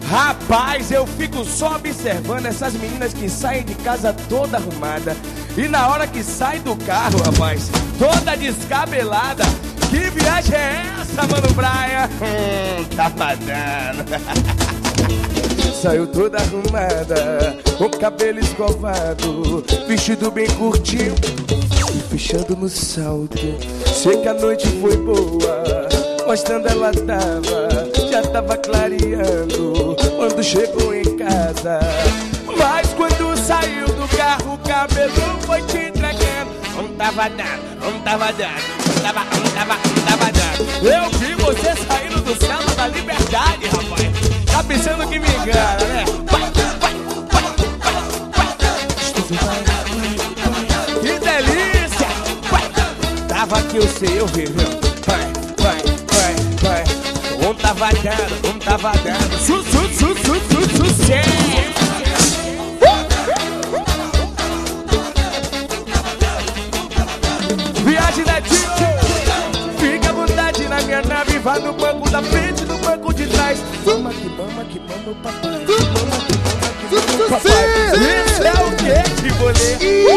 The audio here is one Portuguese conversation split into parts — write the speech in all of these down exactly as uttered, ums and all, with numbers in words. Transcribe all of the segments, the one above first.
Rapaz, eu fico só observando essas meninas que saem de casa toda arrumada e na hora que sai do carro, rapaz, toda descabelada. Que viagem é essa, mano Braia? Hum, tá madando. Saiu toda arrumada, com o cabelo escovado, vestido bem curtinho e fechando no salto. Sei que a noite foi boa, mostrando ela tava, já tava clareando quando chegou em casa. Mas quando saiu do carro, o cabelo foi te entregando. Não tava dando, não tava dando, não tava, não tava, não tava dando. Eu vi você saindo do céu da liberdade, rapaz. Tá pensando que me engana, né? Vai, vai, vai, vai, vai. Que delícia! Vai. Tava que eu sei, eu vi, viu? Vai, vai, vai, vai. Um tava dando, um tava dando. Su, su, su, su, su, sucesso! Viagem da tio, fica à vontade na minha nave. Vá no banco da frente, no banco de trás. Mama que mama, que mama o papai. Mama que mama, que mama o papai. Isso é o que, Tibolê?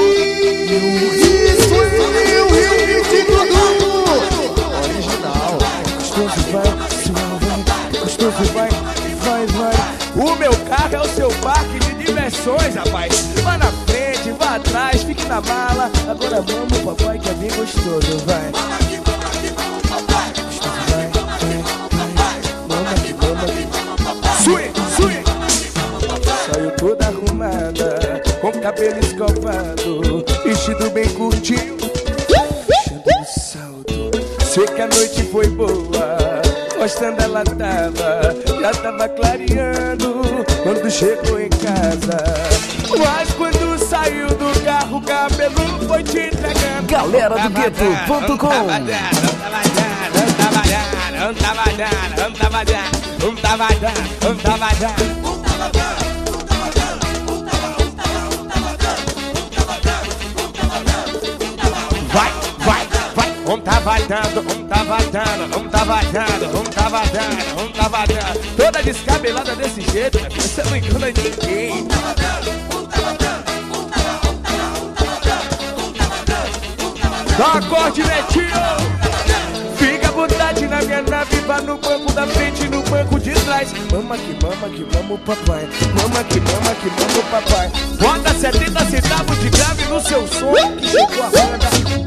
Isso é o Rio de Dudu original. Gostoso vai, suave vai. Gostoso vai, vai, vai. O meu carro é o seu parque de diversões, rapaz. Vá na frente, vá atrás, fique na mala. Agora vamos, papai, que é bem gostoso, vai. Mama que mama, que mama o papai. Gostoso vai, vai, vai. Mama que mama, que mama o papai. Sui, sui. Saiu toda arrumada, com cabelo escovado, vestido bem curtinho, fechando no salto. Sei que a noite foi boa, mostrando ela tava, já tava clareando quando chegou em casa. Mas quando saiu do carro, o cabelo foi te entregando. Galera do Gueto ponto com. Não tava dando, não tava dando, não tava dando, não tava dando, não tava dando, não tava dando. Vai, vai, vai. Um tava dando, um tava dando, um tava dando, um tava dando, um tava dando. Toda descabelada desse jeito, né? Você não engana ninguém. Dá acorde, Netinho. Fica à vontade na minha nave. Vá no banco da frente e no banco de trás. Mama que mama, que mama o papai. Mama que mama, que mama o papai. Bota setenta centavos de grave no seu som, que chegou a banda.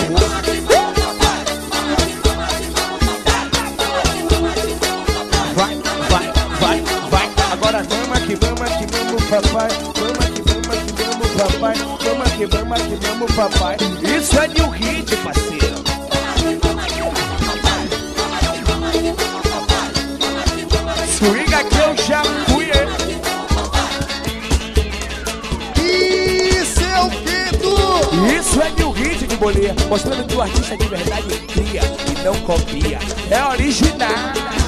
Vai, vai, vai, vai. Agora mama que mama, que mama o papai. Mama que mama, que mama o papai. Mama que mama, que mama o papai. Isso é new hit, parceiro. Swinga que eu já fui, hein? Isso é o Gueto. Isso é new hit de boleia, mostrando que o artista de verdade cria e não copia. É original.